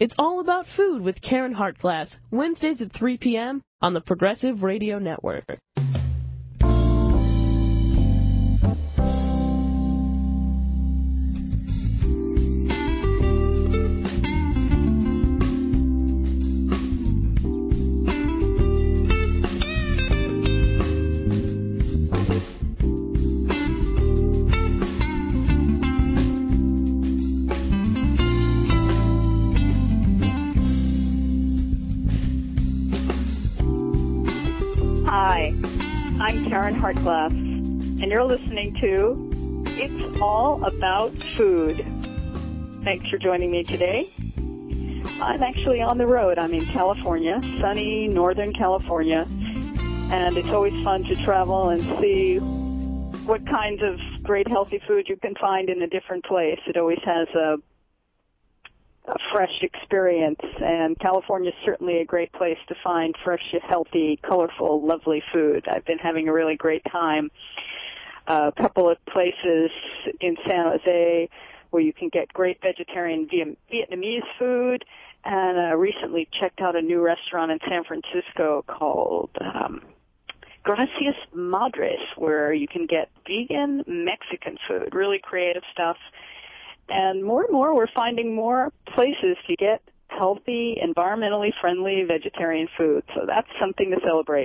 It's all about food with Karen Hartglass, Wednesdays at 3 p.m. on the Progressive Radio Network. Hi, I'm Karen Hartglass, and you're listening to It's All About Food. Thanks for joining me today. I'm actually on the road. I'm in California, sunny Northern California, and it's always fun to travel and see what kinds of great healthy food you can find in a different place. It always has a fresh experience, and California is certainly a great place to find fresh, healthy, colorful, lovely food. I've been having a really great time. A couple of places in San Jose where you can get great vegetarian Vietnamese food, and I recently checked out a new restaurant in San Francisco called Gracias Madres, where you can get vegan Mexican food, really creative stuff. And more, we're finding more places to get healthy, environmentally friendly vegetarian food. So that's something to celebrate.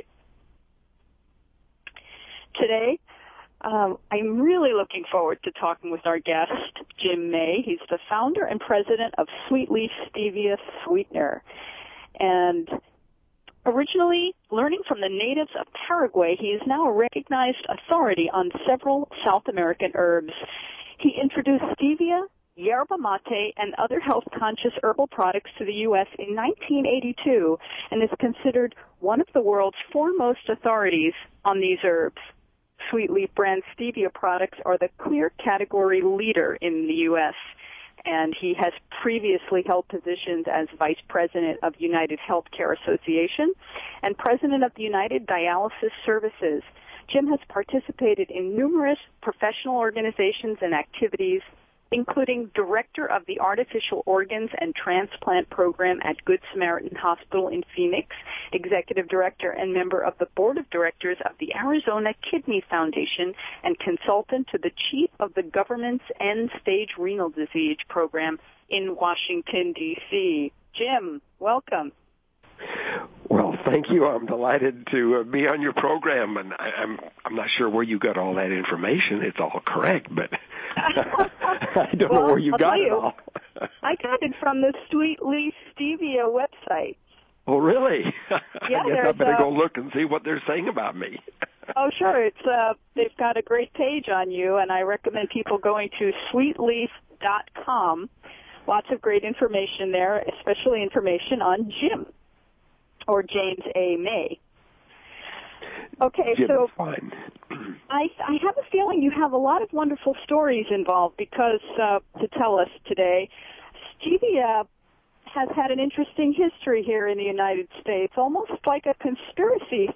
Today, I'm really looking forward to talking with our guest, Jim May. He's the founder and president of Sweet Leaf Stevia Sweetener. And originally learning from the natives of Paraguay, he is now a recognized authority on several South American herbs. He introduced stevia, yerba mate, and other health-conscious herbal products to the U.S. in 1982 and is considered one of the world's foremost authorities on these herbs. Sweet Leaf brand stevia products are the clear category leader in the U.S., and he has previously held positions as Vice President of United Healthcare Association and President of the United Dialysis Services. Jim has participated in numerous professional organizations and activities, including Director of the Artificial Organs and Transplant Program at Good Samaritan Hospital in Phoenix, Executive Director and member of the Board of Directors of the Arizona Kidney Foundation, and consultant to the Chief of the government's End-Stage Renal Disease Program in Washington, D.C. Jim, welcome. Well, thank you. I'm delighted to be on your program, and I'm not sure where you got all that information. It's all correct, but I don't know where you got it all. I got it from the Sweet Leaf Stevia website. Oh, really? Yeah, I guess I better go look and see what they're saying about me. Oh, sure. It's they've got a great page on you, and I recommend people going to sweetleaf.com. Lots of great information there, especially information on Jim. Or James A. May. Okay, Jim so is fine. I have a feeling you have a lot of wonderful stories involved because, to tell us today, stevia has had an interesting history here in the United States, almost like a conspiracy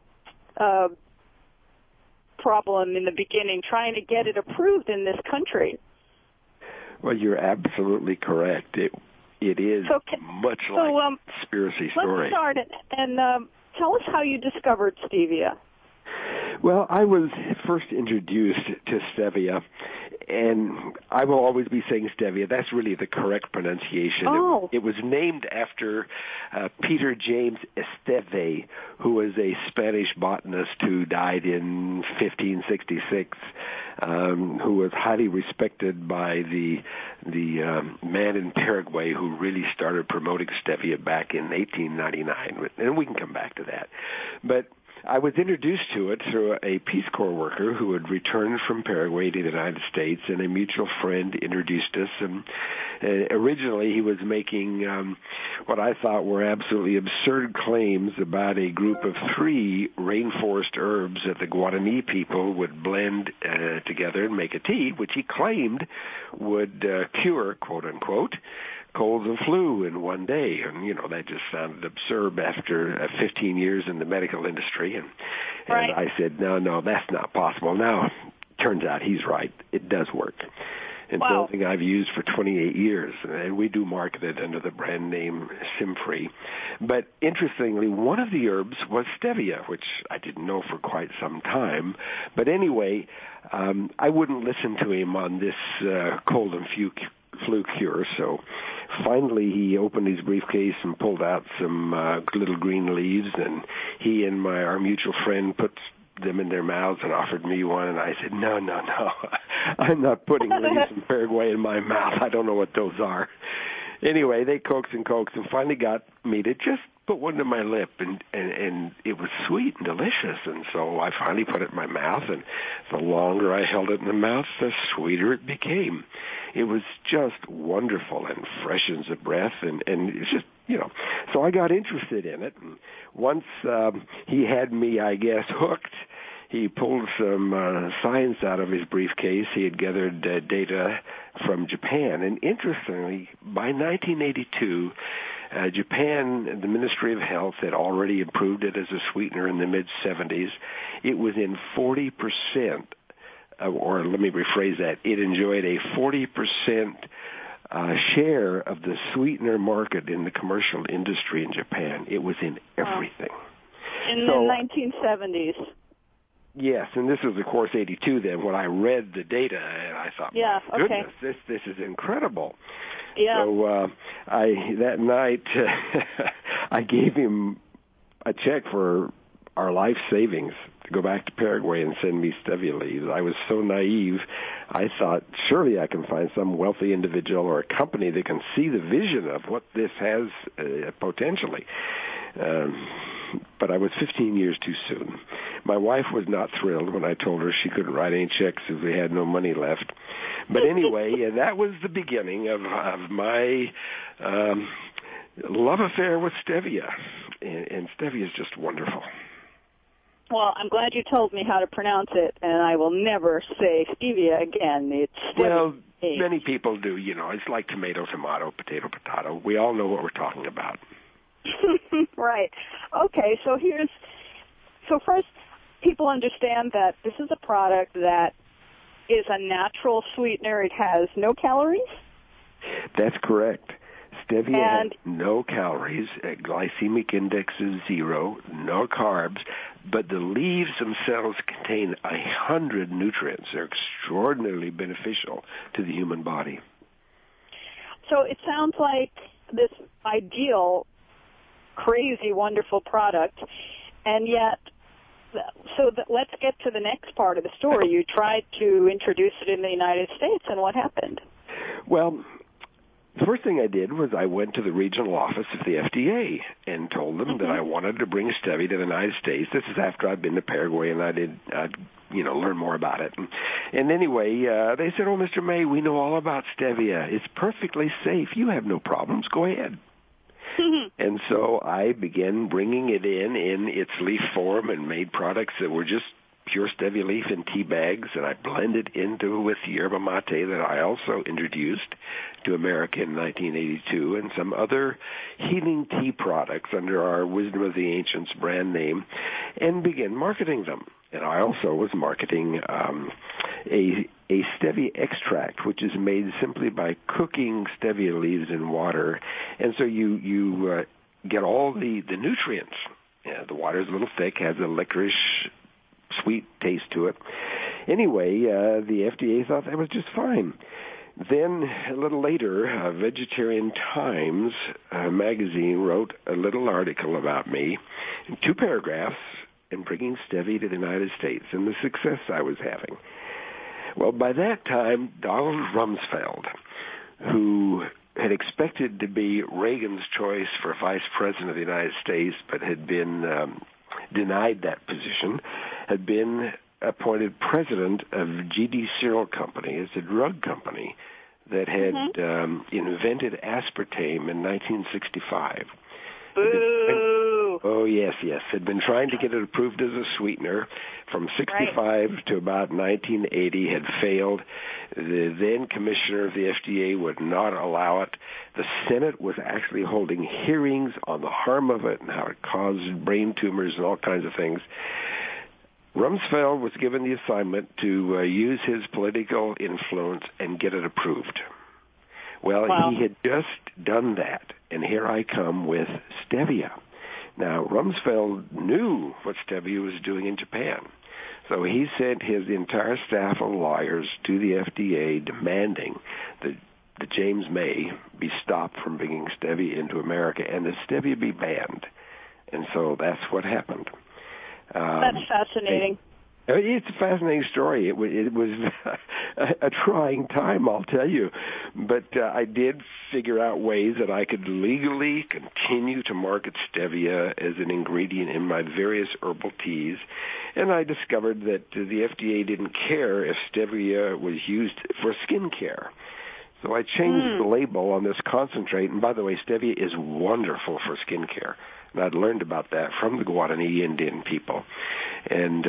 problem in the beginning, trying to get it approved in this country. Well, you're absolutely correct. It is much like a conspiracy story. Let's start and tell us how you discovered stevia. Well, I was first introduced to stevia, and I will always be saying stevia. That's really the correct pronunciation. Oh. It was named after Peter James Esteve, who was a Spanish botanist who died in 1566, who was highly respected by the man in Paraguay who really started promoting stevia back in 1899. And we can come back to that. But I was introduced to it through a Peace Corps worker who had returned from Paraguay to the United States, and a mutual friend introduced us. And originally he was making what I thought were absolutely absurd claims about a group of 3 rainforest herbs that the Guarani people would blend together and make a tea, which he claimed would cure, quote-unquote, colds and flu in one day. And, that just sounded absurd after 15 years in the medical industry. And right. I said, no, that's not possible. Now, turns out he's right. It does work. and Wow. something I've used for 28 years. And we do market it under the brand name SymFree. But interestingly, one of the herbs was stevia, which I didn't know for quite some time. But anyway, I wouldn't listen to him on this cold and flu cure. So finally he opened his briefcase and pulled out some little green leaves, and he and our mutual friend put them in their mouths and offered me one, and I said, no, I'm not putting leaves from Paraguay in my mouth. I don't know what those are. Anyway, they coaxed and finally got me to just put one to my lip, and it was sweet and delicious, and so I finally put it in my mouth, and the longer I held it in the mouth, the sweeter it became. It was just wonderful and freshens the breath, and it's just, so I got interested in it. And once he had me, I guess, hooked, he pulled some science out of his briefcase. He had gathered data from Japan. And interestingly, by 1982, Japan, the Ministry of Health, had already approved it as a sweetener in the mid-70s. It was in 40%, or let me rephrase that, it enjoyed a 40% share of the sweetener market in the commercial industry in Japan. It was in everything. In the 1970s. Yes, and this was, of course, 82 then, when I read the data, and I thought, my goodness, this is incredible. Yeah. So that night, I gave him a check for our life savings to go back to Paraguay and send me stevia leaves. I was so naive, I thought, surely I can find some wealthy individual or a company that can see the vision of what this has potentially. But I was 15 years too soon. My wife was not thrilled when I told her she couldn't write any checks if we had no money left. But anyway, that was the beginning of my love affair with stevia. And stevia is just wonderful. Well, I'm glad you told me how to pronounce it, and I will never say stevia again. It's stevia. Well, many people do. It's like tomato, potato, potato. We all know what we're talking about. Right. Okay, so first, people understand that this is a product that is a natural sweetener. It has no calories? That's correct. Stevia has no calories, glycemic index is 0, no carbs, but the leaves themselves contain 100 nutrients. They're extraordinarily beneficial to the human body. So it sounds like this ideal, crazy, wonderful product, and yet, let's get to the next part of the story. You tried to introduce it in the United States, and what happened? Well, the first thing I did was I went to the regional office of the FDA and told them that I wanted to bring stevia to the United States. This is after I'd been to Paraguay and I'd learn more about it. And anyway, they said, "Oh, Mr. May, we know all about stevia. It's perfectly safe. You have no problems. Go ahead." And so I began bringing it in its leaf form and made products that were just pure stevia leaf in tea bags, and I blended into with yerba mate that I also introduced to America in 1982, and some other healing tea products under our Wisdom of the Ancients brand name, and began marketing them. And I also was marketing a stevia extract, which is made simply by cooking stevia leaves in water, and so you get all the nutrients. The water is a little thick, has a licorice sweet taste to it. Anyway, the FDA thought that was just fine. Then, a little later, Vegetarian Times magazine wrote a little article about me, in 2 paragraphs, in bringing stevia to the United States and the success I was having. Well, by that time, Donald Rumsfeld, who had expected to be Reagan's choice for vice president of the United States, but had been denied that position, had been appointed president of GD Cereal Company. It's a drug company that had invented aspartame in 1965. Boo! Oh, yes. Had been trying to get it approved as a sweetener from 65 to about 1980, had failed. The then commissioner of the FDA would not allow it. The Senate was actually holding hearings on the harm of it and how it caused brain tumors and all kinds of things. Rumsfeld was given the assignment to use his political influence and get it approved. Well, Wow. He had just done that, and here I come with stevia. Now, Rumsfeld knew what stevia was doing in Japan, so he sent his entire staff of lawyers to the FDA demanding that James May be stopped from bringing stevia into America and that stevia be banned. And so that's what happened. That's fascinating. It's a fascinating story. It was a trying time, I'll tell you. But I did figure out ways that I could legally continue to market stevia as an ingredient in my various herbal teas. And I discovered that the FDA didn't care if stevia was used for skin care. So I changed the label on this concentrate. And by the way, stevia is wonderful for skin care. And I'd learned about that from the Guarani Indian people and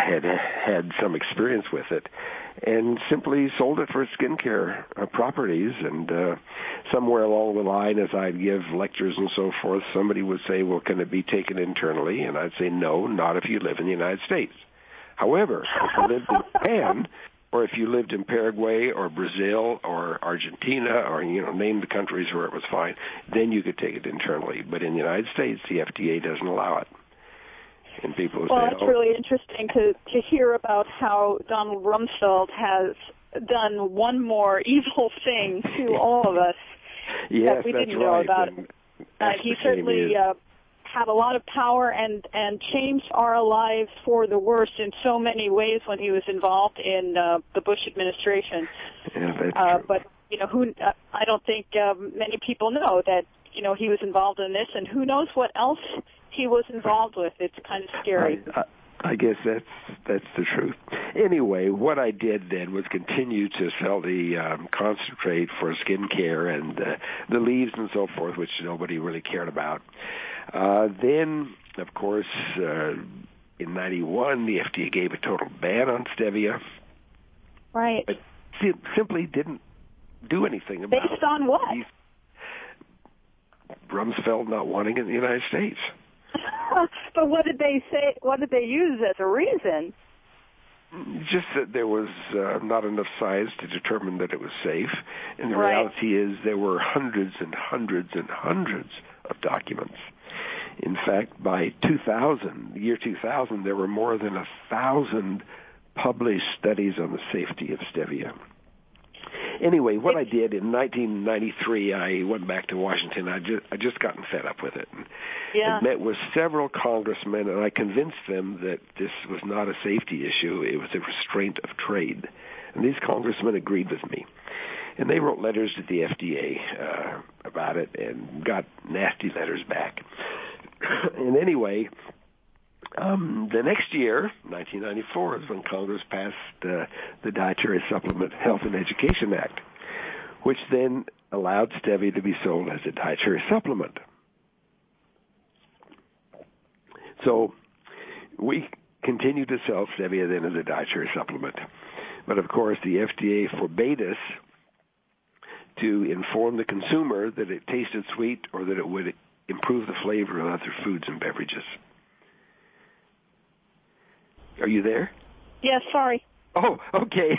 had some experience with it and simply sold it for skincare properties. And somewhere along the line, as I'd give lectures and so forth, somebody would say, well, can it be taken internally? And I'd say, no, not if you live in the United States. However, if you lived in Japan, or if you lived in Paraguay or Brazil or Argentina or, name the countries where it was fine, then you could take it internally. But in the United States, the FDA doesn't allow it. And people would say, it's really interesting to hear about how Donald Rumsfeld has done one more evil thing to all of us that we didn't know about. He certainly had a lot of power and changed our lives for the worse in so many ways when he was involved in the Bush administration. Yeah, that's true. But I don't think many people know that he was involved in this, and who knows what else he was involved with. It's kind of scary. I guess that's the truth. Anyway, what I did then was continue to sell the concentrate for skin care and the leaves and so forth, which nobody really cared about. Then, of course, in 91, the FDA gave a total ban on stevia. Right. But simply didn't do anything about it. Based on what? Rumsfeld not wanting it in the United States. But what did they say? What did they use as a reason? Just that there was not enough science to determine that it was safe. And the reality is there were hundreds and hundreds and hundreds of documents. In fact, by the year 2000, there were more than 1,000 published studies on the safety of stevia. Anyway, what I did in 1993, I went back to Washington. I just gotten fed up with it. And met with several congressmen, and I convinced them that this was not a safety issue. It was a restraint of trade. And these congressmen agreed with me. And they wrote letters to the FDA about it and got nasty letters back. And anyway, the next year, 1994, is when Congress passed the Dietary Supplement Health and Education Act, which then allowed stevia to be sold as a dietary supplement. So we continued to sell stevia then as a dietary supplement. But, of course, the FDA forbade us to inform the consumer that it tasted sweet or that it would improve the flavor of other foods and beverages. Are you there? Yes, sorry. Oh, okay.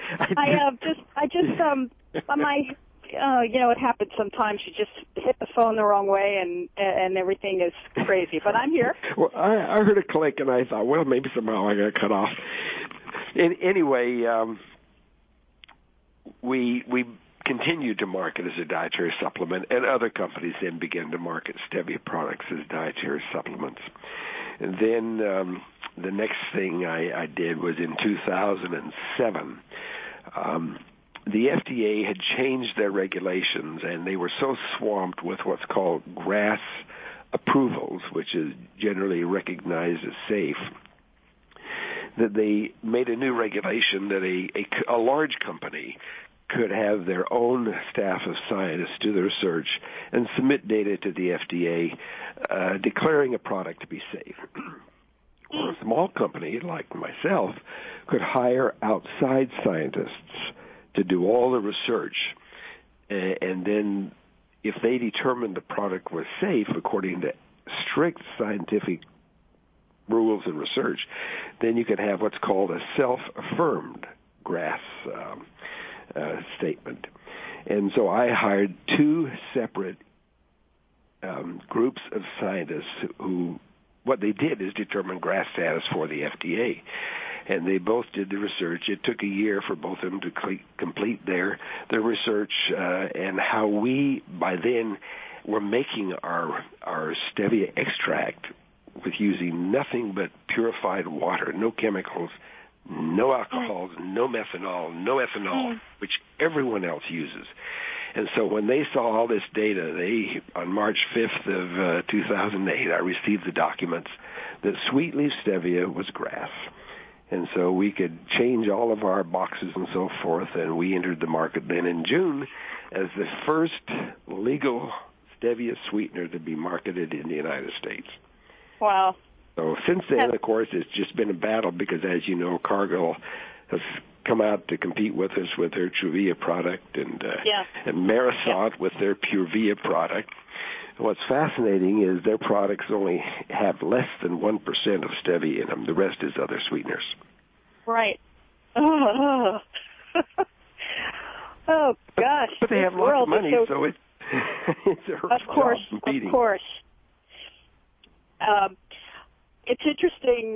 It happens sometimes. You just hit the phone the wrong way, and everything is crazy. But I'm here. Well, I heard a click, and I thought, well, maybe somehow I got cut off. Anyway, we continued to market as a dietary supplement, and other companies then began to market stevia products as dietary supplements. And then the next thing I did was in 2007. The FDA had changed their regulations, and they were so swamped with what's called GRAS approvals, which is generally recognized as safe, that they made a new regulation that a large company could have their own staff of scientists do the research and submit data to the FDA declaring a product to be safe. Or a small company like myself could hire outside scientists to do all the research, and then if they determined the product was safe according to strict scientific rules and research, then you can have what's called a self-affirmed GRAS statement. And so I hired two separate groups of scientists who, what they did is determine GRAS status for the FDA. And they both did the research. It took a year for both of them to complete their research, and how we, by then, were making our stevia extract with using nothing but purified water, no chemicals, no alcohols, no methanol, no ethanol, which everyone else uses. And so when they saw all this data, on March 5th of 2008, I received the documents that sweet leaf stevia was GRAS. And so we could change all of our boxes and so forth, and we entered the market then in June as the first legal stevia sweetener to be marketed in the United States. Wow. So since then, of course, it's just been a battle because, as you know, Cargill has come out to compete with us with their Truvia product and Marisont with their Purevia product. What's fascinating is their products only have less than 1% of stevia in them. The rest is other sweeteners. Right. Oh, oh gosh. But they have lots of money, so it's a of course, competing. Of course. It's interesting.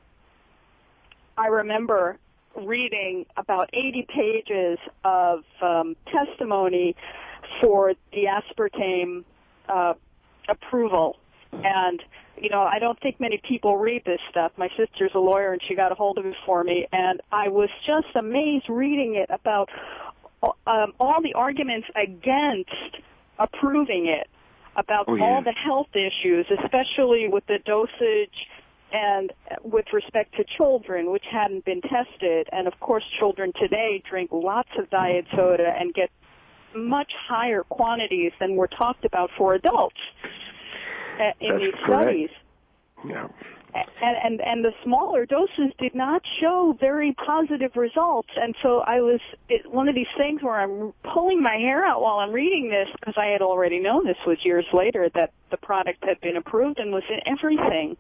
I remember reading about 80 pages of testimony for the aspartame approval. And, you know, I don't think many people read this stuff. My sister's a lawyer, and she got a hold of it for me. And I was just amazed reading it about all the arguments against approving it, about all the health issues, especially with the dosage and with respect to children, which hadn't been tested. And, of course, children today drink lots of diet soda and get much higher quantities than were talked about for adults in these studies. Yeah. And the smaller doses did not show very positive results. And so one of these things where I'm pulling my hair out while I'm reading this, because I had already known this was years later that the product had been approved and was in everything.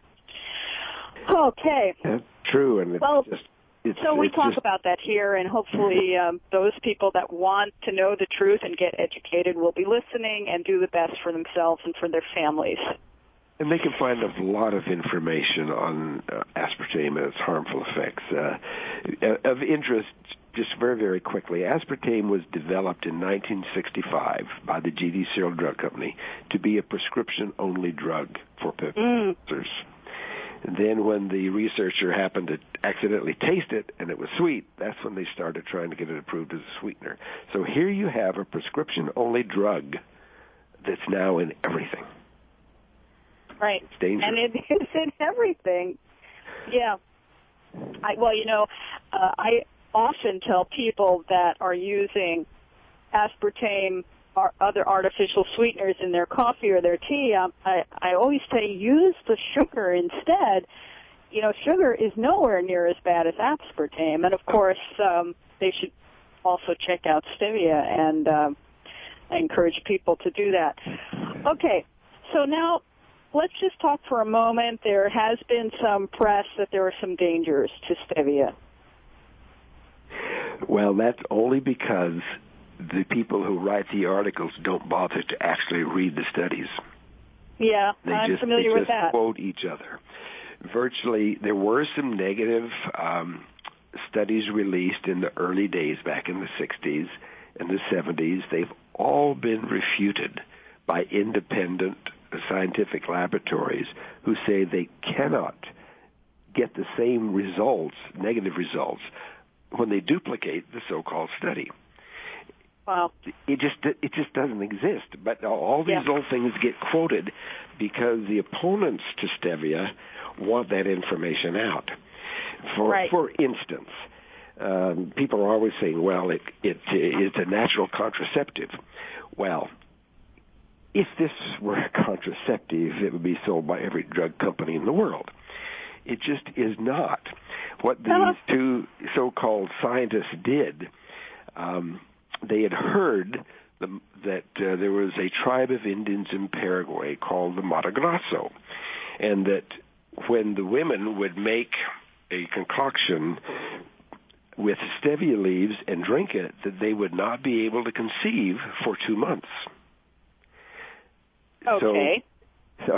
Okay. That's true. And we talk about that here, and hopefully those people that want to know the truth and get educated will be listening and do the best for themselves and for their families. And they can find a lot of information on aspartame and its harmful effects. Of interest, just very, very quickly, aspartame was developed in 1965 by the G.D. Searle Drug Company to be a prescription-only drug for users. And then when the researcher happened to accidentally taste it and it was sweet, that's when they started trying to get it approved as a sweetener. So here you have a prescription-only drug that's now in everything. Right. It's dangerous. And it is in everything. Yeah. I often tell people that are using aspartame or other artificial sweeteners in their coffee or their tea, I always say use the sugar instead. You know, sugar is nowhere near as bad as aspartame. And, of course, they should also check out stevia, and I encourage people to do that. Okay, so now let's just talk for a moment. There has been some press that there are some dangers to stevia. Well, that's only because the people who write the articles don't bother to actually read the studies. Yeah, I'm familiar with that. They just quote each other. Virtually, there were some negative studies released in the early days back in the 60s and the 70s. They've all been refuted by independent scientific laboratories who say they cannot get the same results, negative results, when they duplicate the so-called study. Wow. It just doesn't exist. But all these old things get quoted because the opponents to stevia want that information out. For instance, people are always saying, well, it's a natural contraceptive. Well, if this were a contraceptive, it would be sold by every drug company in the world. It just is not. What these two so-called scientists did, they had heard that there was a tribe of Indians in Paraguay called the Mato Grosso, and that when the women would make a concoction with stevia leaves and drink it, that they would not be able to conceive for 2 months. Okay. So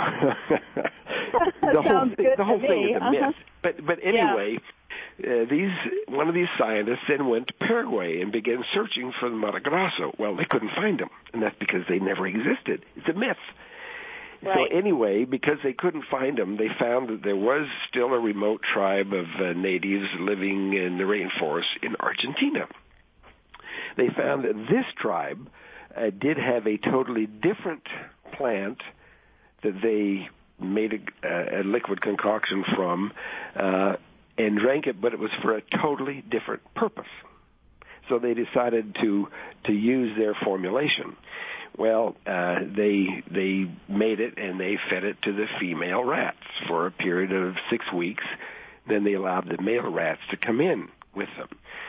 the whole thing is a myth. But anyway, one of these scientists then went to Paraguay and began searching for the Matagrosso. Well, they couldn't find them, and that's because they never existed. It's a myth. Right. So anyway, because they couldn't find them, they found that there was still a remote tribe of natives living in the rainforest in Argentina. They found that this tribe did have a totally different plant that they made a liquid concoction from and drank it, but it was for a totally different purpose. So they decided to use their formulation. Well, they made it and they fed it to the female rats for a period of 6 weeks. Then they allowed the male rats to come in with them.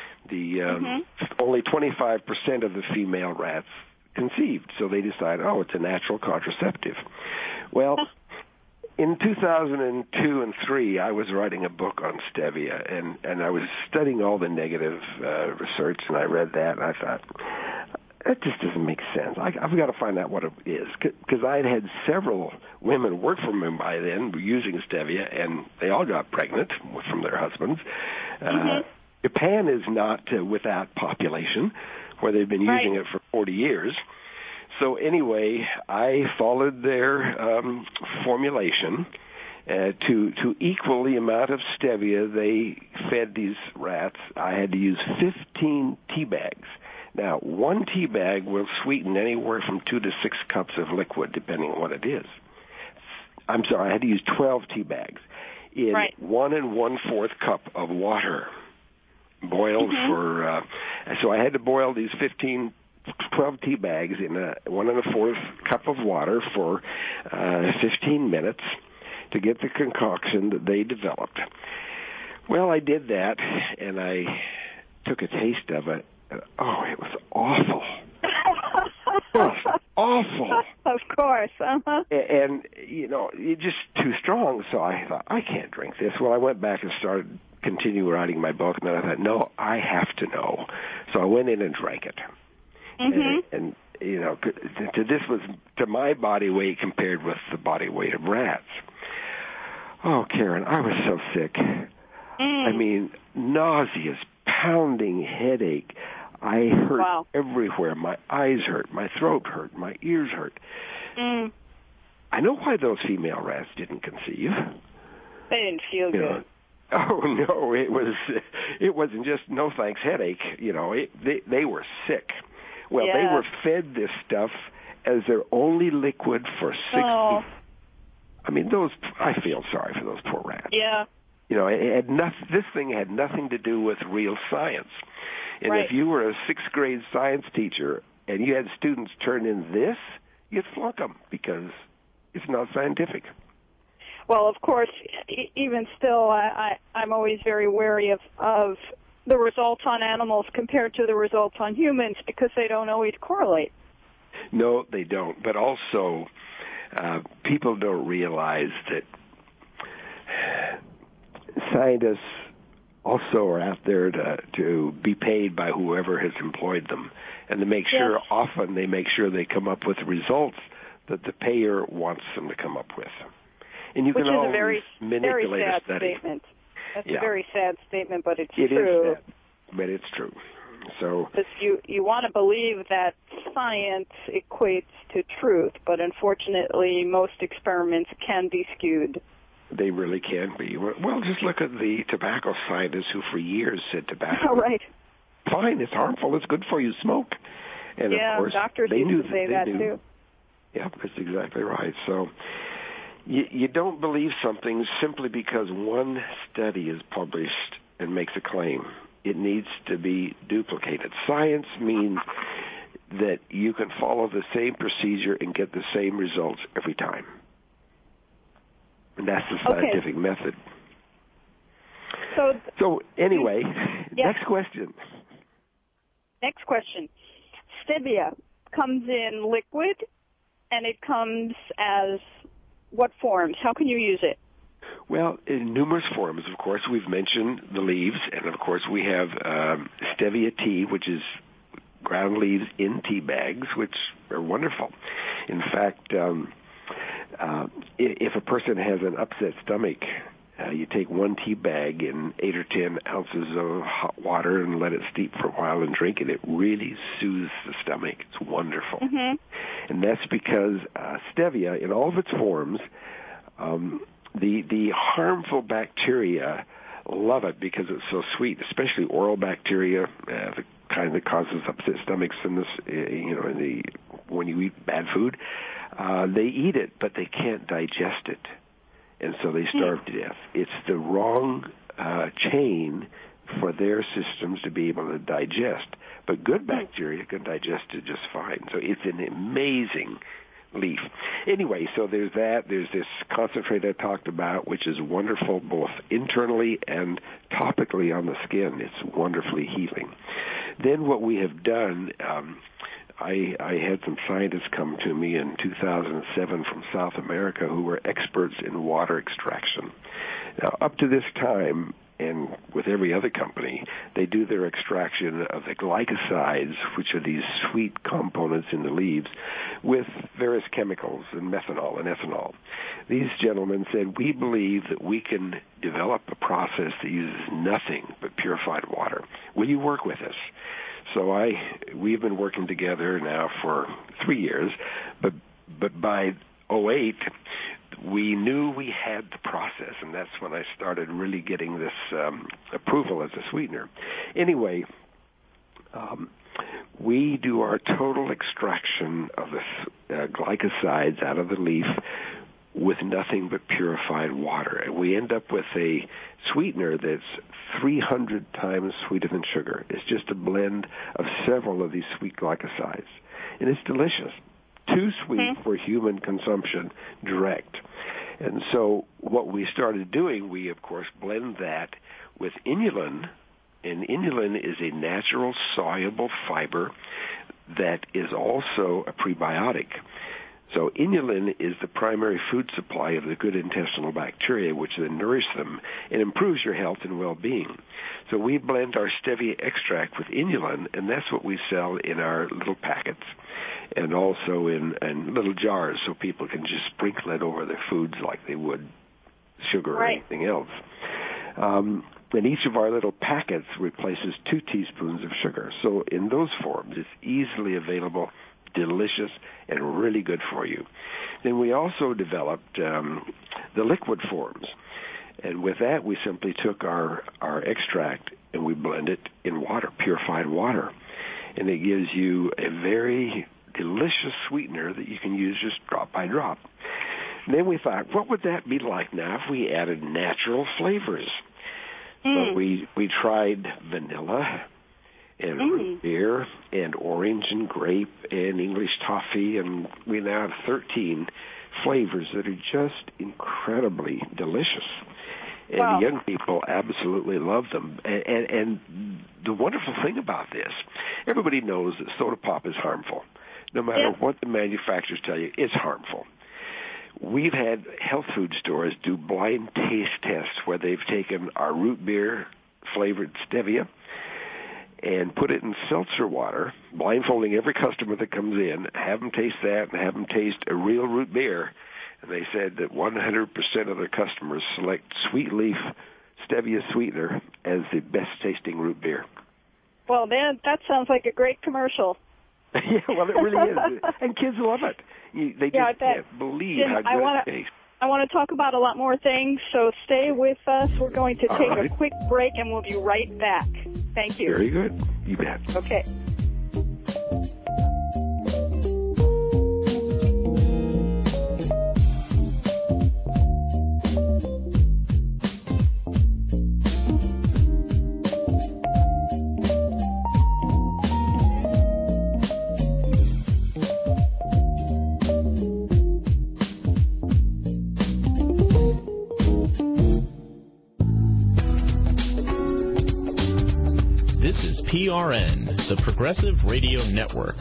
Only 25% of the female rats conceived, so they decided, it's a natural contraceptive. Well, in 2002 and 3, I was writing a book on stevia, and I was studying all the negative research, and I read that, and I thought, that just doesn't make sense. I've got to find out what it is, because I had several women work for me by then using stevia, and they all got pregnant from their husbands. Japan is not without population, where they've been using it for 40 years. So anyway, I followed their formulation to equal the amount of stevia they fed these rats. I had to use 15 tea bags. Now, 1 tea bag will sweeten anywhere from 2 to 6 cups of liquid, depending on what it is. I'm sorry, I had to use 12 tea bags in 1 1/4 cup of water, boiled for. So I had to boil these 12 tea bags in 1 1/4 cup of water for 15 minutes to get the concoction that they developed. Well, I did that, and I took a taste of it. Oh, it was awful. It was awful. Of course. And, it's just too strong, so I thought, I can't drink this. Well, I went back and started continue writing my book, and then I thought, no, I have to know. So I went in and drank it. And this was to my body weight compared with the body weight of rats. Oh, Karen, I was so sick. I mean, nauseous, pounding headache. I hurt everywhere. My eyes hurt. My throat hurt. My ears hurt. I know why those female rats didn't conceive. They didn't feel good. Oh no, it wasn't just no thanks headache. They were sick. Well, they were fed this stuff as their only liquid for 6 weeks. I mean, I feel sorry for those poor rats. Yeah. It had this thing had nothing to do with real science. And if you were a 6th grade science teacher and you had students turn in this, you'd flunk them because it's not scientific. Well, of course, even still, I'm always very wary of the results on animals compared to the results on humans because they don't always correlate. No, they don't. But also, people don't realize that scientists also are out there to be paid by whoever has employed them, and to make sure, often they make sure they come up with results that the payer wants them to come up with. And you can always manipulate a study. Statement. That's a very sad statement, but it's true. It is sad, but it's true. So you want to believe that science equates to truth, but unfortunately, most experiments can be skewed. They really can be. Well, just look at the tobacco scientists who for years said tobacco. Fine, it's harmful, it's good for you, smoke. And of course, doctors they used to say that too. Yeah, that's exactly right. So you don't believe something simply because one study is published and makes a claim. It needs to be duplicated. Science means that you can follow the same procedure and get the same results every time. And that's the scientific method. So anyway, next question. Next question. Stevia comes in liquid, and it comes as what forms? How can you use it? Well, in numerous forms, of course. We've mentioned the leaves, and of course we have stevia tea, which is ground leaves in tea bags, which are wonderful. In fact, if a person has an upset stomach, you take 1 tea bag and 8 or 10 ounces of hot water and let it steep for a while and drink it. It really soothes the stomach. It's wonderful. Mm-hmm. And that's because stevia, in all of its forms, the harmful bacteria love it because it's so sweet, especially oral bacteria, the kind that causes upset stomachs in this, when you eat bad food. They eat it, but they can't digest it, and so they starve to death. It's the wrong chain for their systems to be able to digest, but good bacteria can digest it just fine. So it's an amazing leaf. Anyway, so there's that. There's this concentrate I talked about, which is wonderful both internally and topically on the skin. It's wonderfully healing. Then what we have done, I had some scientists come to me in 2007 from South America who were experts in water extraction. Now, up to this time, and with every other company, they do their extraction of the glycosides, which are these sweet components in the leaves, with various chemicals and methanol and ethanol. These gentlemen said, we believe that we can develop a process that uses nothing but purified water. Will you work with us? So we've been working together now for 3 years, but by 2008, we knew we had the process, and that's when I started really getting this approval as a sweetener. Anyway, we do our total extraction of the glycosides out of the leaf with nothing but purified water. And we end up with a sweetener that's 300 times sweeter than sugar. It's just a blend of several of these sweet glycosides. And it's delicious. Too sweet for human consumption direct. And so what we started doing, we, of course, blend that with inulin. And inulin is a natural soluble fiber that is also a prebiotic. So inulin is the primary food supply of the good intestinal bacteria, which then nourish them and improves your health and well-being. So we blend our stevia extract with inulin, and that's what we sell in our little packets and also in little jars so people can just sprinkle it over their foods like they would sugar or anything else. And each of our little packets replaces 2 teaspoons of sugar. So in those forms, it's easily available, delicious, and really good for you. Then we also developed the liquid forms. And with that, we simply took our extract and we blend it in water, purified water. And it gives you a very delicious sweetener that you can use just drop by drop. And then we thought, what would that be like now if we added natural flavors? So we tried vanilla and root beer and orange and grape and English toffee, and we now have 13 flavors that are just incredibly delicious. And the young people absolutely love them. And the wonderful thing about this, everybody knows that soda pop is harmful. No matter what the manufacturers tell you, it's harmful. We've had health food stores do blind taste tests where they've taken our root beer flavored stevia and put it in seltzer water, blindfolding every customer that comes in, have them taste that and have them taste a real root beer. And they said that 100% of their customers select Sweet Leaf Stevia Sweetener as the best-tasting root beer. Well, man, that sounds like a great commercial. Yeah, well, it really is. And kids love it. They just can't believe how good it tastes. I want to talk about a lot more things, so stay with us. We're going to take a quick break, and we'll be right back. Thank you. Very good. You bet. Okay. This is PRN, the Progressive Radio Network.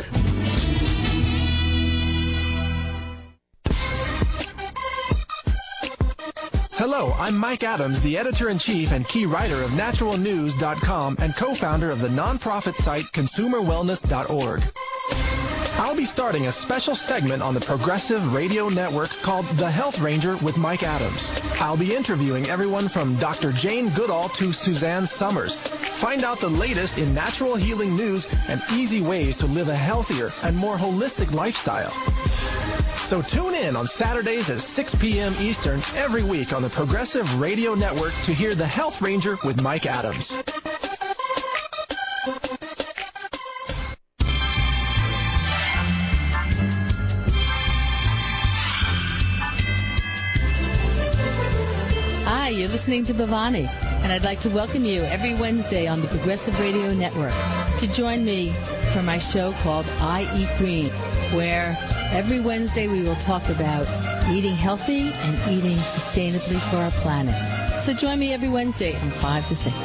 Hello, I'm Mike Adams, the editor-in-chief and key writer of naturalnews.com and co-founder of the nonprofit site consumerwellness.org. I'll be starting a special segment on the Progressive Radio Network called The Health Ranger with Mike Adams. I'll be interviewing everyone from Dr. Jane Goodall to Suzanne Summers. Find out the latest in natural healing news and easy ways to live a healthier and more holistic lifestyle. So tune in on Saturdays at 6 p.m. Eastern every week on the Progressive Radio Network to hear The Health Ranger with Mike Adams. Hi, you're listening to Bhavani, and I'd like to welcome you every Wednesday on the Progressive Radio Network to join me for my show called I Eat Green, where every Wednesday we will talk about eating healthy and eating sustainably for our planet. So join me every Wednesday from 5 to 6.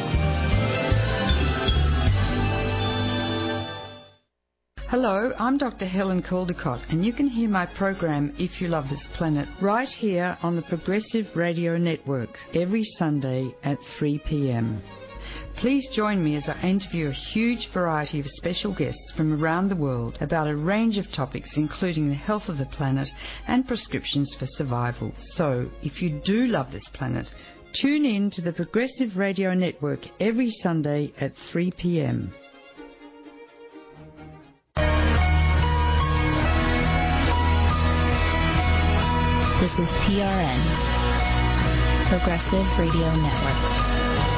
Hello, I'm Dr. Helen Caldicott, and you can hear my program If You Love This Planet right here on the Progressive Radio Network every Sunday at 3 p.m. Please join me as I interview a huge variety of special guests from around the world about a range of topics including the health of the planet and prescriptions for survival. So, if you do love this planet, tune in to the Progressive Radio Network every Sunday at 3 p.m. This is PRN, Progressive Radio Network.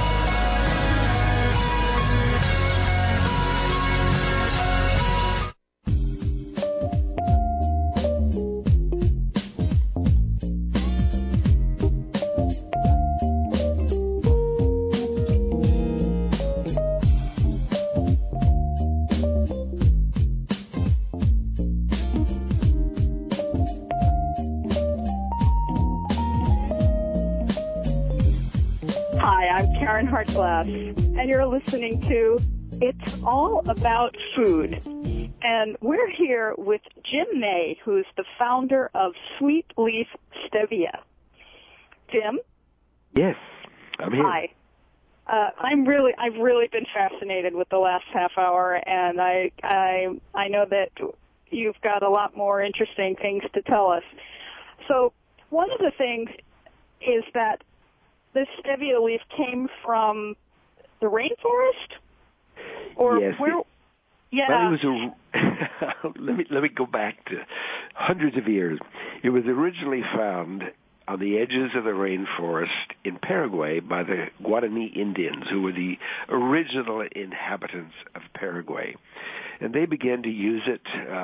Hartglass, and you're listening to It's All About Food. And we're here with Jim May, who's the founder of Sweet Leaf Stevia. Jim? Yes, I'm here. Hi. I've really been fascinated with the last half hour, and I know that you've got a lot more interesting things to tell us. So one of the things is that the stevia leaf came from the rainforest, or yes, where? Well, it was let me go back to hundreds of years. It was originally found on the edges of the rainforest in Paraguay by the Guarani Indians, who were the original inhabitants of Paraguay, and they began to use it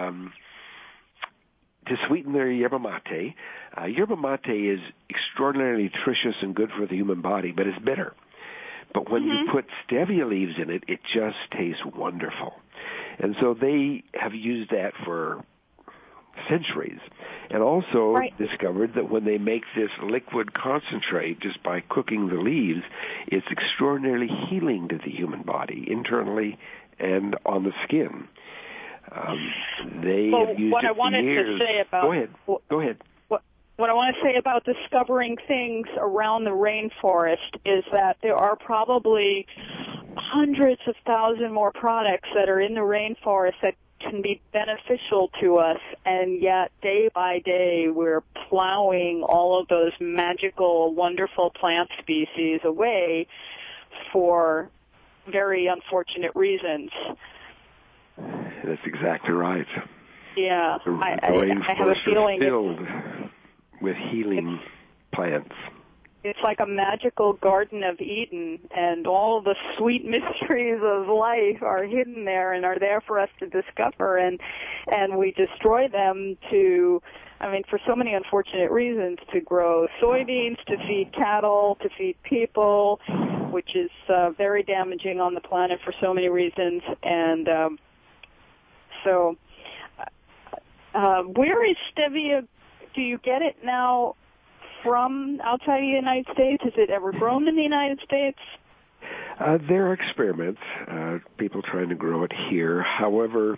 to sweeten their yerba mate. Yerba mate is extraordinarily nutritious and good for the human body, but it's bitter. But when you put stevia leaves in it, it just tastes wonderful. And so they have used that for centuries, and also discovered that when they make this liquid concentrate just by cooking the leaves, it's extraordinarily healing to the human body, internally and on the skin. They have used it for years. Go ahead. What I want to say about discovering things around the rainforest is that there are probably hundreds of thousands more products that are in the rainforest that can be beneficial to us, and yet day by day we're plowing all of those magical, wonderful plant species away for very unfortunate reasons. That's exactly right. Yeah, I have a feeling is filled with healing plants. It's like a magical Garden of Eden, and all the sweet mysteries of life are hidden there and are there for us to discover, and we destroy them for so many unfortunate reasons, to grow soybeans, to feed cattle, to feed people, which is very damaging on the planet for so many reasons. And where is stevia? Do you get it now from outside the United States? Is it ever grown in the United States? There are experiments, people trying to grow it here. However,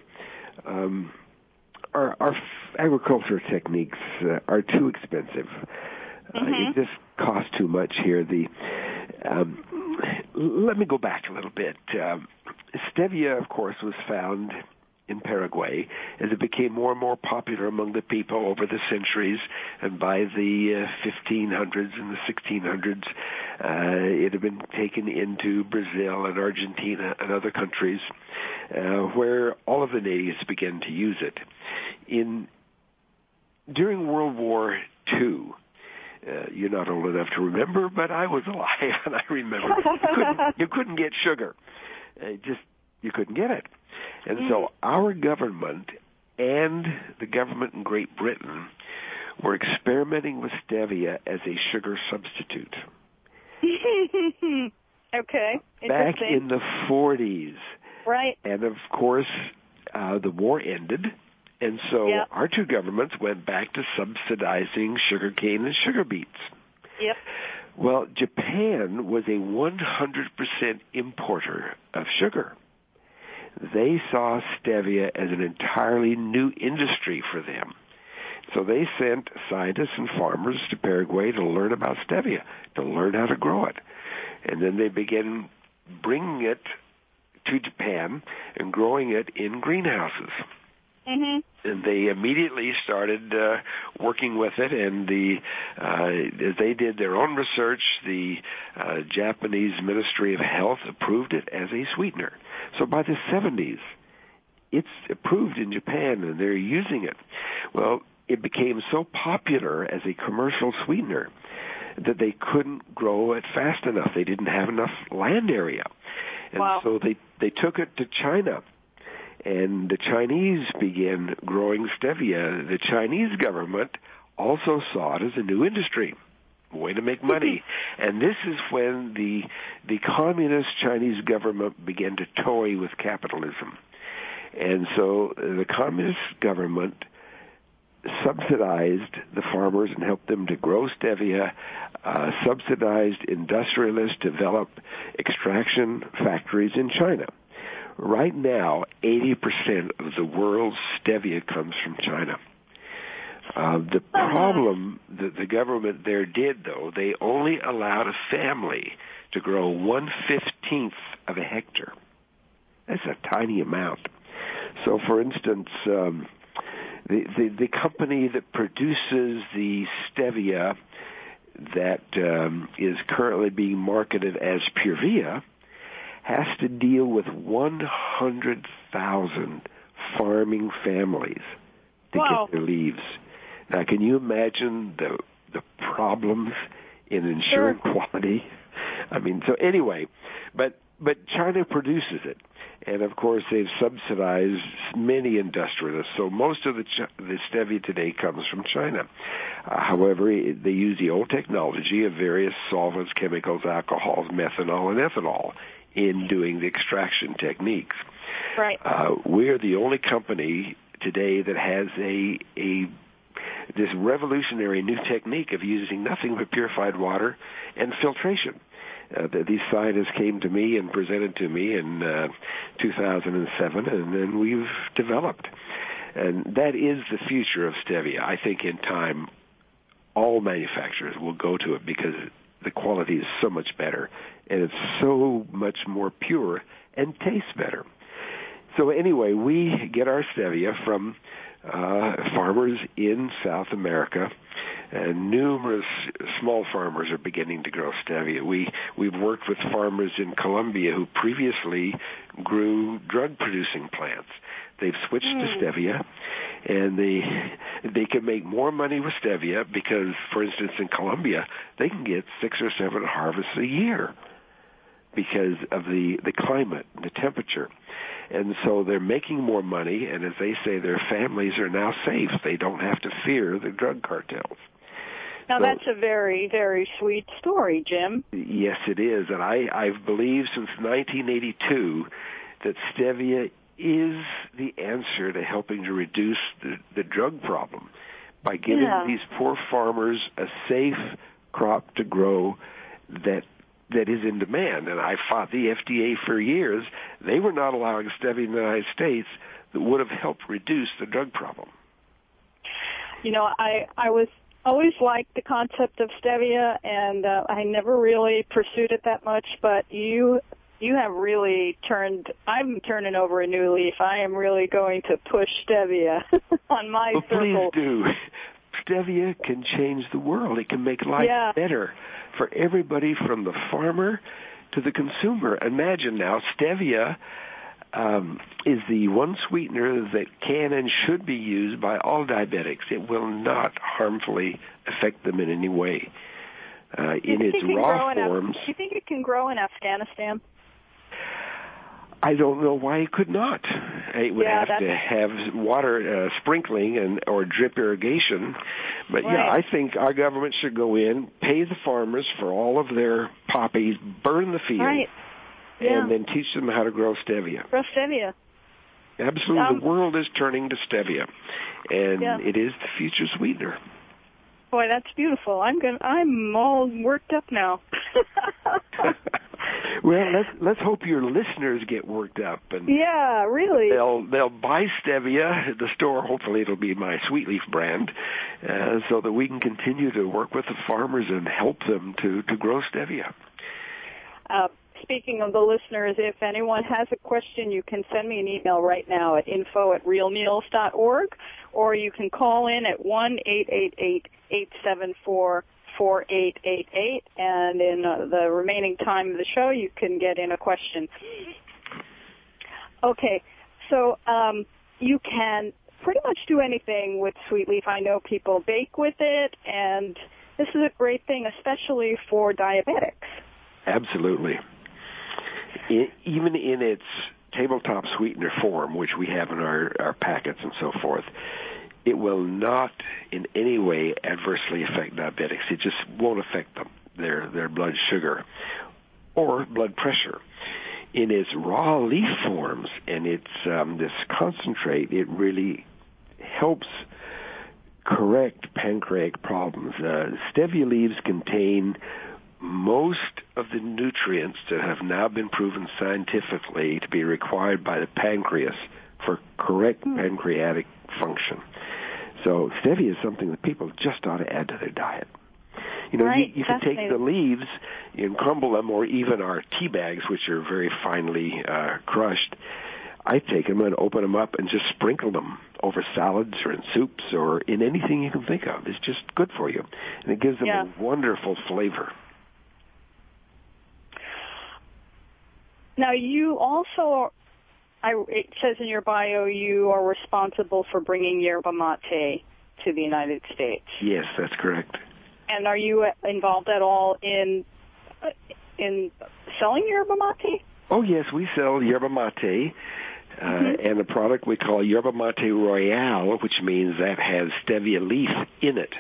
our agriculture techniques are too expensive. It just costs too much here. Let me go back a little bit. Stevia, of course, was found in Paraguay as it became more and more popular among the people over the centuries, and by the 1500s and the 1600s, it had been taken into Brazil and Argentina and other countries where all of the natives began to use it. During World War II, you're not old enough to remember, but I was alive and I remember you couldn't get sugar. You couldn't get it. And so our government and the government in Great Britain were experimenting with stevia as a sugar substitute. Okay. Back in the 40s. Right. And of course, the war ended. And so our two governments went back to subsidizing sugarcane and sugar beets. Yep. Well, Japan was a 100% importer of sugar. They saw stevia as an entirely new industry for them. So they sent scientists and farmers to Paraguay to learn about stevia, to learn how to grow it. And then they began bringing it to Japan and growing it in greenhouses. Mm-hmm. And they immediately started working with it, and as they did their own research, the Japanese Ministry of Health approved it as a sweetener. So by the 70s, it's approved in Japan, and they're using it. Well, it became so popular as a commercial sweetener that they couldn't grow it fast enough. They didn't have enough land area. And so they took it to China. And the Chinese began growing stevia. The Chinese government also saw it as a new industry, a way to make money. And this is when the communist Chinese government began to toy with capitalism. And so the communist government subsidized the farmers and helped them to grow stevia, subsidized industrialists to develop extraction factories in China. Right now, 80% of the world's stevia comes from China. The problem that the government there did, though, they only allowed a family to grow 1/15 of a hectare. That's a tiny amount. So, for instance, the company that produces the stevia that is currently being marketed as Purevia has to deal with 100,000 farming families to get their leaves. Now, can you imagine the problems in ensuring quality? I mean, so anyway, but China produces it. And, of course, they've subsidized many industrialists. So most of the stevia today comes from China. However, they use the old technology of various solvents, chemicals, alcohols, methanol, and ethanol in doing the extraction techniques. Right. We're the only company today that has this revolutionary new technique of using nothing but purified water and filtration. These scientists came to me and presented to me in 2007, and then we've developed. And that is the future of stevia. I think in time, all manufacturers will go to it because the quality is so much better, and it's so much more pure and tastes better. So anyway, we get our stevia from farmers in South America, and numerous small farmers are beginning to grow stevia. We've worked with farmers in Colombia who previously grew drug-producing plants. They've switched to stevia, and they can make more money with stevia because, for instance, in Colombia, they can get 6 or 7 harvests a year because of the climate, the temperature. And so they're making more money, and as they say, their families are now safe. They don't have to fear the drug cartels. Now, that's a very, very sweet story, Jim. Yes, it is. And I've believed since 1982 that stevia is the answer to helping to reduce the drug problem by giving these poor farmers a safe crop to grow that is in demand. And I fought the FDA for years. They were not allowing stevia in the United States that would have helped reduce the drug problem. You know, I always liked the concept of stevia, and I never really pursued it that much, but you have really I'm turning over a new leaf. I am really going to push stevia on my circle. Please do. Stevia can change the world. It can make life better for everybody from the farmer to the consumer. Imagine now, stevia is the one sweetener that can and should be used by all diabetics. It will not harmfully affect them in any way. In its raw forms. Do you think it can grow in Afghanistan? I don't know why it could not. It would have to have water sprinkling or drip irrigation. But I think our government should go in, pay the farmers for all of their poppies, burn the field, and then teach them how to grow stevia. Grow stevia. Absolutely. The world is turning to stevia, and it is the future sweetener. Boy, that's beautiful. I'm all worked up now. Well, let's hope your listeners get worked up, and really, they'll buy stevia at the store. Hopefully, it'll be my Sweet Leaf brand, so that we can continue to work with the farmers and help them to grow stevia. Speaking of the listeners, if anyone has a question, you can send me an email right now at info@realmeals.org, or you can call in at 1-888-874-4888, and in the remaining time of the show, you can get in a question. Okay, so you can pretty much do anything with Sweet Leaf. I know people bake with it, and this is a great thing, especially for diabetics. Absolutely. Even in its tabletop sweetener form, which we have in our packets and so forth, it will not in any way adversely affect diabetics. It just won't affect them, their blood sugar or blood pressure. In its raw leaf forms and its this concentrate, it really helps correct pancreatic problems. Stevia leaves contain most of the nutrients that have now been proven scientifically to be required by the pancreas for correct pancreatic function. So stevia is something that people just ought to add to their diet. You know, you can take the leaves and crumble them, or even our tea bags, which are very finely crushed. I take them and open them up and just sprinkle them over salads or in soups or in anything you can think of. It's just good for you, and it gives them a wonderful flavor. Now, you also, it says in your bio, you are responsible for bringing yerba mate to the United States. Yes, that's correct. And are you involved at all in selling yerba mate? Oh, yes, we sell yerba mate and a product we call yerba mate royale, which means that has stevia leaf in it.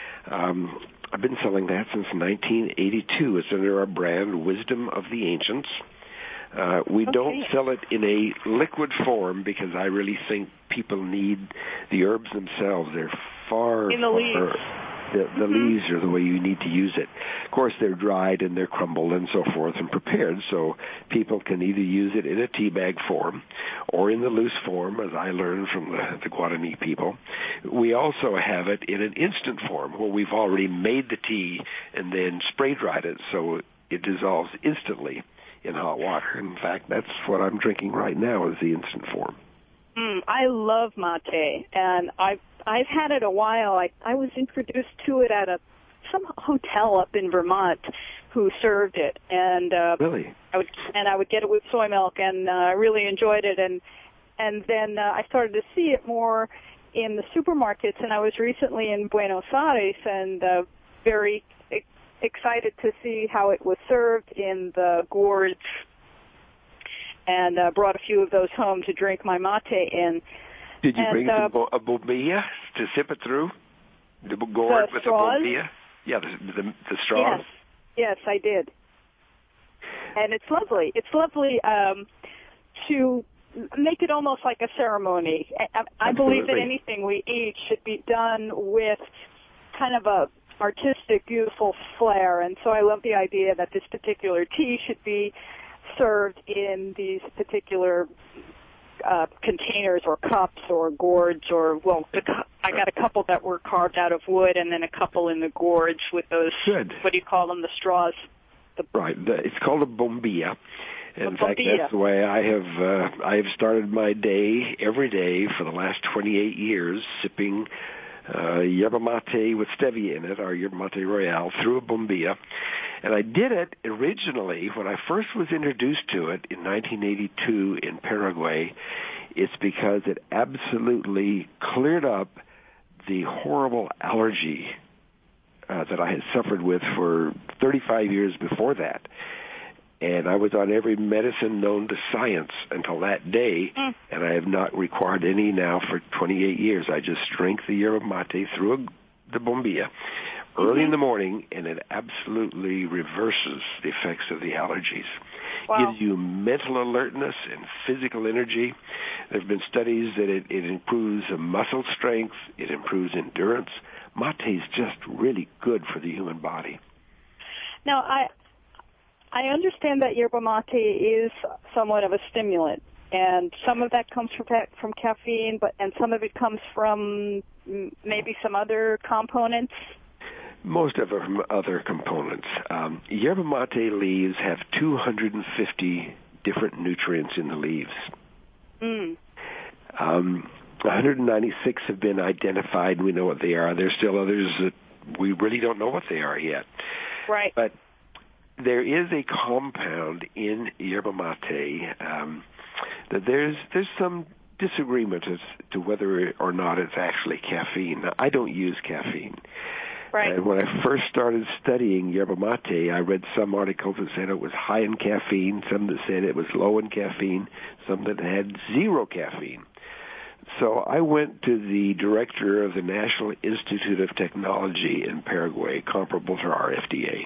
I've been selling that since 1982. It's under our brand, Wisdom of the Ancients. We don't sell it in a liquid form because I really think people need the herbs themselves. They're far in the leaves. The leaves are the way you need to use it. Of course, they're dried and they're crumbled and so forth and prepared, so people can either use it in a tea bag form or in the loose form, as I learned from the Guarani people. We also have it in an instant form where we've already made the tea and then spray dried it so it dissolves instantly in hot water. In fact, that's what I'm drinking right now is the instant form. I love mate, and I've had it a while. I was introduced to it at some hotel up in Vermont who served it, and really, I would get it with soy milk, and I really enjoyed it. And then I started to see it more in the supermarkets, and I was recently in Buenos Aires, and very excited to see how it was served in the gourds, and brought a few of those home to drink my mate in. Did you bring a bombilla to sip it through? The gourd with the bombilla? Yeah, the straws? Yes, I did. And it's lovely. It's lovely to make it almost like a ceremony. I believe that anything we eat should be done with kind of a artistic, beautiful flair, and so I love the idea that this particular tea should be served in these particular containers or cups or gourds, or, well, I got a couple that were carved out of wood, and then a couple in the gourds with those. Good. What do you call them? The straws. Right. It's called a bombilla. In fact, bombilla. that's the way I have started my day every day for the last 28 years, sipping yerba mate with stevia in it, our yerba mate royale, through a bombilla. And I did it originally when I first was introduced to it in 1982 in Paraguay. It's because it absolutely cleared up the horrible allergy that I had suffered with for 35 years before that. And I was on every medicine known to science until that day, and I have not required any now for 28 years. I just drink the yerba mate through the bombilla early in the morning, and it absolutely reverses the effects of the allergies. Wow. Gives you mental alertness and physical energy. There have been studies that it improves muscle strength, it improves endurance. Mate is just really good for the human body. Now, I understand that yerba mate is somewhat of a stimulant, and some of that comes from caffeine, and some of it comes from maybe some other components. Most of them other components. Yerba mate leaves have 250 different nutrients in the leaves. 196 have been identified. We know what they are. There's still others that we really don't know what they are yet. Right. But there is a compound in yerba mate that there's some disagreement as to whether or not it's actually caffeine. Now, I don't use caffeine. Right. And when I first started studying yerba mate, I read some articles that said it was high in caffeine, some that said it was low in caffeine, some that had zero caffeine. So I went to the director of the National Institute of Technology in Paraguay, comparable to our FDA,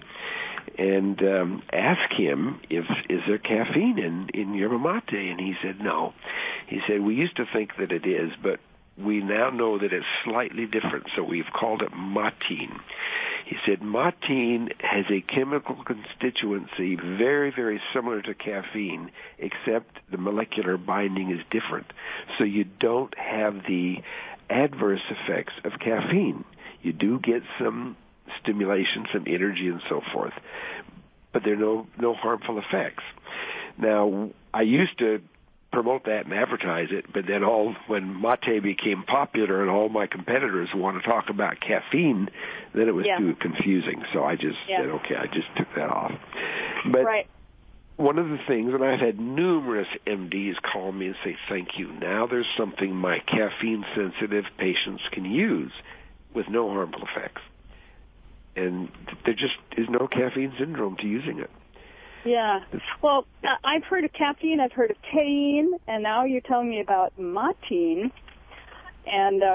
and asked him is there caffeine in yerba mate, and he said no. He said, we used to think that it is, but we now know that it's slightly different, so we've called it matine. He said matine has a chemical constituency very, very similar to caffeine, except the molecular binding is different. So you don't have the adverse effects of caffeine. You do get some stimulation, some energy, and so forth, but there are no harmful effects. Now, I used to promote that and advertise it, but then when mate became popular and all my competitors want to talk about caffeine, then it was too confusing. So I just said, okay, I just took that off. But one of the things, and I've had numerous MDs call me and say, thank you, now there's something my caffeine-sensitive patients can use with no harmful effects. And there just is no caffeine syndrome to using it. Yeah. Well, I've heard of caffeine, I've heard of tein, and now you're telling me about matine, and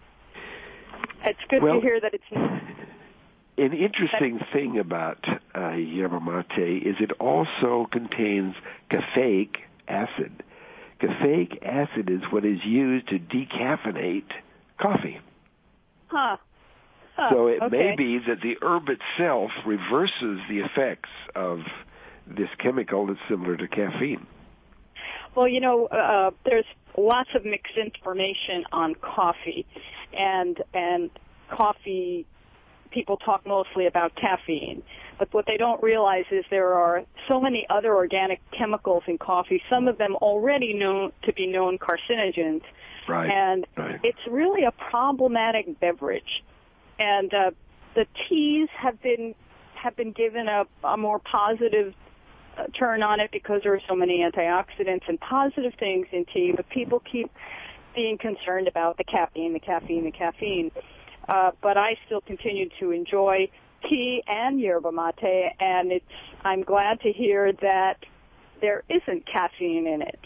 it's good to hear that it's not. An interesting thing about yerba mate is it also contains caffeic acid. Caffeic acid is what is used to decaffeinate coffee. So it may be that the herb itself reverses the effects of this chemical that's similar to caffeine. Well, there's lots of mixed information on coffee, and coffee, people talk mostly about caffeine. But what they don't realize is there are so many other organic chemicals in coffee, some of them already known to be known carcinogens. Right. And it's really a problematic beverage. And the teas have been given a more positive turn on it because there are so many antioxidants and positive things in tea, but people keep being concerned about the caffeine. But I still continue to enjoy tea and yerba mate, and I'm glad to hear that there isn't caffeine in it.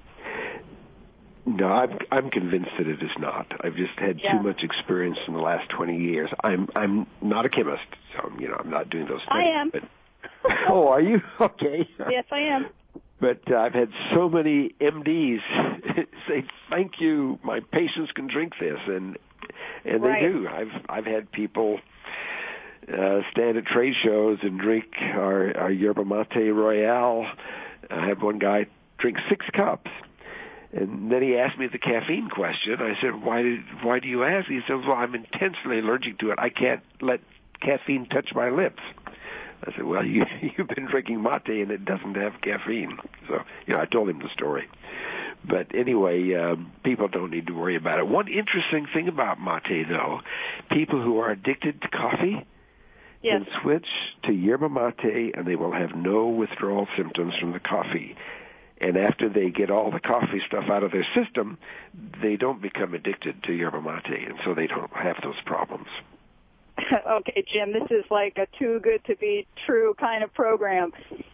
No, I'm convinced that it is not. I've just had too much experience in the last 20 years. I'm not a chemist, so I'm not doing those things. I am. But, oh, are you? Okay. Yes, I am. But I've had so many MDs say, "Thank you, my patients can drink this," and they do. I've had people stand at trade shows and drink our yerba mate royale. I had one guy drink 6 cups. And then he asked me the caffeine question. I said, why do you ask? He said, well, I'm intensely allergic to it. I can't let caffeine touch my lips. I said, well, you've been drinking mate and it doesn't have caffeine. So, I told him the story. But anyway, people don't need to worry about it. One interesting thing about mate, though, people who are addicted to coffee can switch to yerba mate and they will have no withdrawal symptoms from the coffee. And after they get all the coffee stuff out of their system, they don't become addicted to yerba mate, and so they don't have those problems. Okay, Jim, this is like a too good to be true kind of program.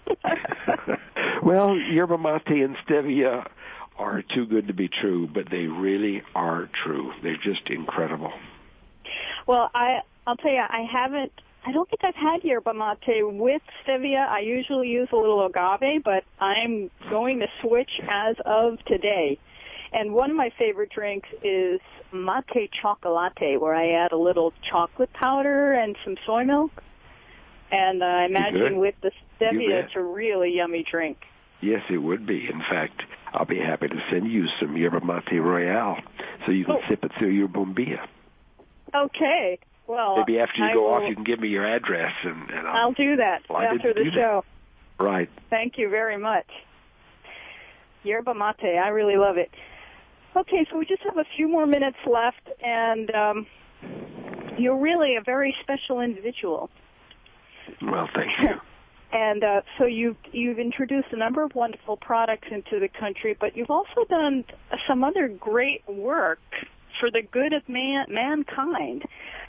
Well, yerba mate and stevia are too good to be true, but they really are true. They're just incredible. Well, I'll tell you, I don't think I've had yerba mate with stevia. I usually use a little agave, but I'm going to switch as of today. And one of my favorite drinks is mate chocolate, where I add a little chocolate powder and some soy milk. And I imagine with the stevia, it's a really yummy drink. Yes, it would be. In fact, I'll be happy to send you some yerba mate royale so you can sip it through your bombilla. Okay. Well, maybe after you go off, you can give me your address, and I'll do that after the show. Right. Thank you very much. Yerba mate, I really love it. Okay, so we just have a few more minutes left, and you're really a very special individual. Well, thank you. And so you've introduced a number of wonderful products into the country, but you've also done some other great work for the good of mankind.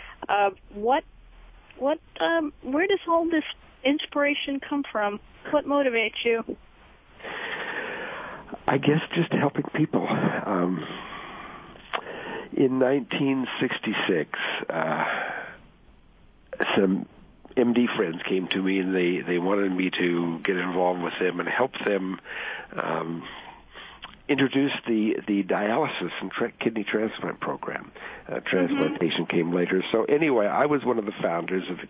Where does all this inspiration come from? What motivates you? I guess just helping people. In 1966, some MD friends came to me and they wanted me to get involved with them and help them introduce the dialysis and kidney transplant program. Transplantation came later. So anyway, I was one of the founders of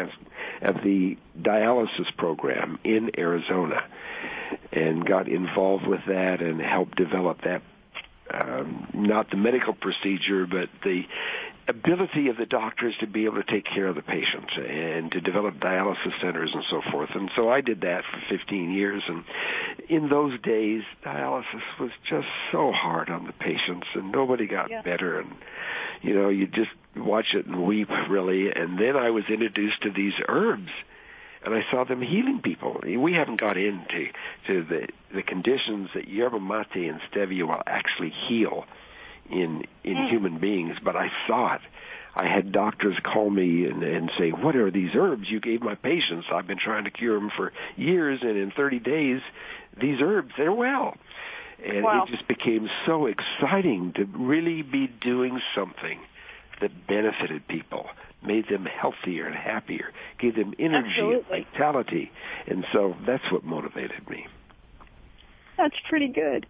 the dialysis program in Arizona, and got involved with that and helped develop that. Not the medical procedure, but the ability of the doctors to be able to take care of the patients and to develop dialysis centers and so forth. And so I did that for 15 years. And in those days, dialysis was just so hard on the patients, and nobody got better. And, you just watch it and weep, really. And then I was introduced to these herbs, and I saw them healing people. We haven't got into the conditions that yerba mate and stevia will actually heal in human beings, but I saw it. I had doctors call me and say, what are these herbs you gave my patients? I've been trying to cure them for years, and in 30 days, these herbs, they're well. And it just became so exciting to really be doing something that benefited people, made them healthier and happier, gave them energy and vitality. And so that's what motivated me. That's pretty good.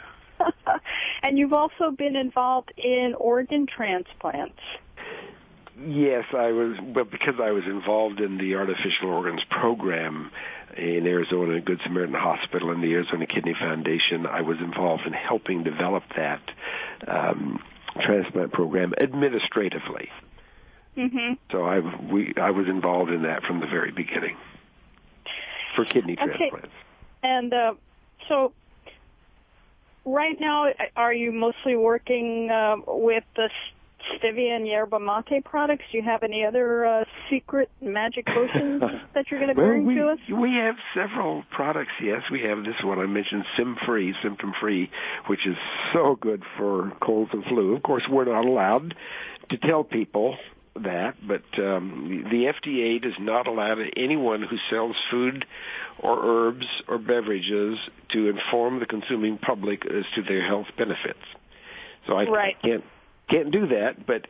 And you've also been involved in organ transplants. Yes, I was. But because I was involved in the artificial organs program in Arizona, Good Samaritan Hospital, and the Arizona Kidney Foundation, I was involved in helping develop that transplant program administratively. Mm-hmm. So I was involved in that from the very beginning for kidney transplants. And so right now, are you mostly working with the stevia and yerba mate products? Do you have any other secret magic potions that you're going to bring to us? We have several products, yes. We have this one I mentioned, Symptom Free, which is so good for colds and flu. Of course, we're not allowed to tell people that, but the FDA does not allow anyone who sells food or herbs or beverages to inform the consuming public as to their health benefits. So I can't do that, but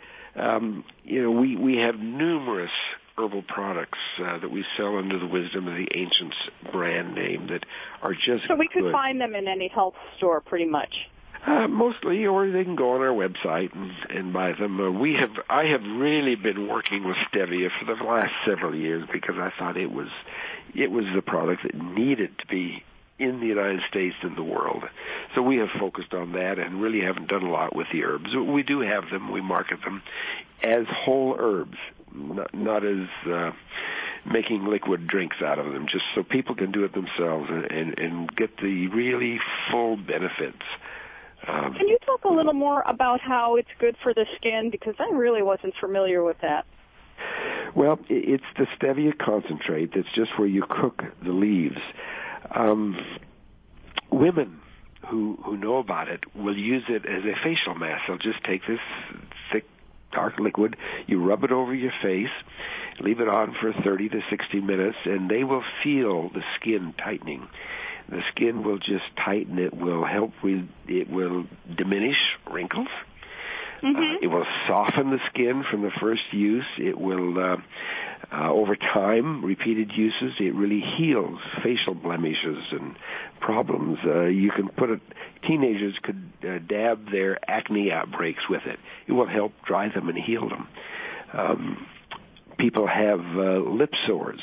we have numerous herbal products that we sell under the Wisdom of the Ancients brand name that are just so we could good. Find them in any health store pretty much. Mostly, or they can go on our website and buy them. I have really been working with stevia for the last several years because I thought it was the product that needed to be in the United States and the world. So we have focused on that and really haven't done a lot with the herbs. We do have them. We market them as whole herbs, not as making liquid drinks out of them, just so people can do it themselves and get the really full benefits. Can you talk a little more about how it's good for the skin? Because I really wasn't familiar with that. Well, it's the stevia concentrate. That's just where you cook the leaves. Women who know about it will use it as a facial mask. They'll just take this thick, dark liquid, you rub it over your face, leave it on for 30 to 60 minutes, and they will feel the skin tightening. The skin will just tighten. It will help it will diminish wrinkles. It will soften the skin from the first use. It will, over time, repeated uses, it really heals facial blemishes and problems. You can put it, teenagers could dab their acne outbreaks with it. It will help dry them and heal them. People have lip sores.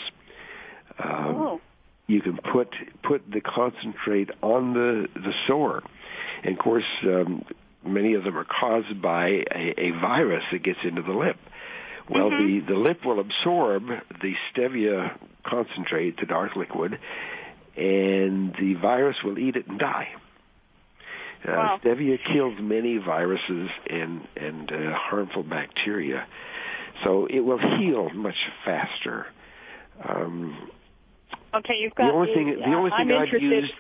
You can put the concentrate on the sore. And, of course, many of them are caused by a virus that gets into the lip. Well, the lip will absorb the stevia concentrate, the dark liquid, and the virus will eat it and die. Stevia kills many viruses and harmful bacteria, so it will heal much faster. Okay, you've got the only thing I've used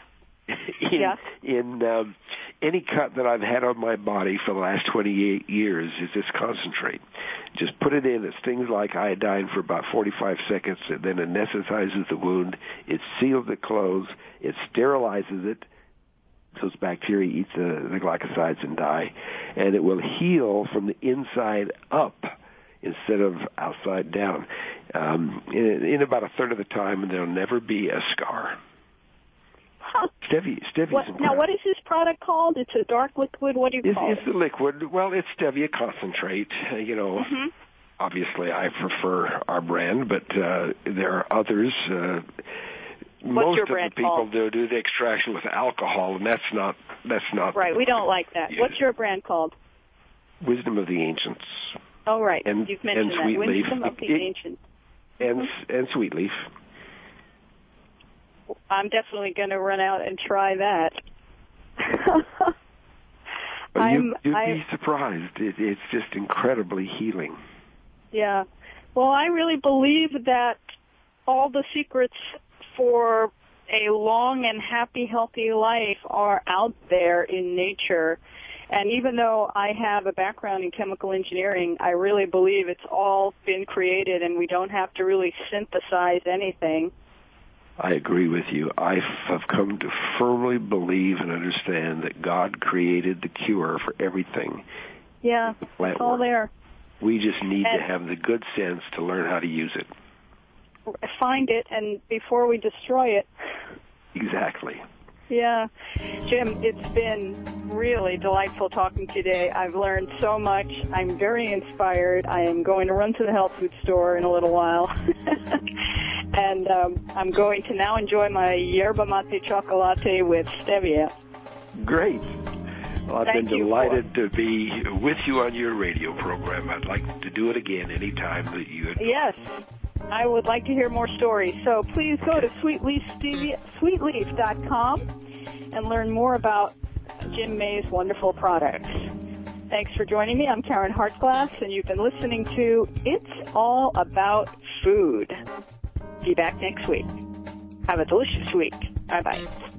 in any cut that I've had on my body for the last 28 years is this concentrate. Just put it in. It stings like iodine for about 45 seconds, and then anesthetizes the wound. It seals it closed. It sterilizes it. Those bacteria eat the glycosides and die. And it will heal from the inside up instead of outside down. In about a third of the time, and there'll never be a scar. Stevia's now, what is this product called? It's a dark liquid. What do you call it? It's a liquid. Well, it's stevia concentrate. Obviously, I prefer our brand, but there are others. Most of the people do the extraction with alcohol, and that's not right. We don't like that. What's your brand called? Wisdom of the Ancients. Oh, right. And, you've mentioned and Sweet that. Leaf. Wisdom of the Ancients. And Sweet Leaf. I'm definitely going to run out and try that. You'd be surprised. It's just incredibly healing. Yeah. Well, I really believe that all the secrets for a long and happy, healthy life are out there in nature. And even though I have a background in chemical engineering, I really believe it's all been created and we don't have to really synthesize anything. I agree with you. I have come to firmly believe and understand that God created the cure for everything. Yeah, it's all there. We just need to have the good sense to learn how to use it. Find it, and before we destroy it. Exactly. Yeah. Jim, it's been really delightful talking to you today. I've learned so much. I'm very inspired. I am going to run to the health food store in a little while. And I'm going to now enjoy my yerba mate chocolate with stevia. Great. Well, I've been delighted to be with you on your radio program. I'd like to do it again anytime that you would. Yes. I would like to hear more stories. So please go to sweetleaf.com and learn more about Jim May's wonderful products. Thanks for joining me. I'm Karen Hartglass, and you've been listening to It's All About Food. Be back next week. Have a delicious week. Bye-bye.